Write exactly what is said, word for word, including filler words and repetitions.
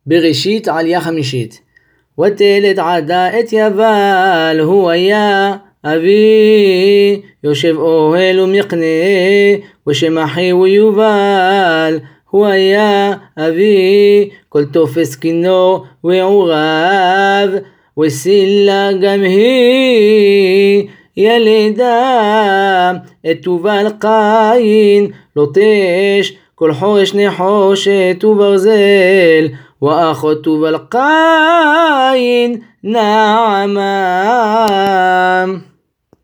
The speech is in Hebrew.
בראשית עלייה חמישית. ותלת עדה את יבל, הוא היה אבי, יושב אוהל ומקנה, ושם אחיו יובל, הוא היה אבי, כל תופס כינור ועורב, וסילה גם היא ילדה, את תובל קין לוטש, כל חורש נחושת וברזל, ואחות תובל קין נעמה.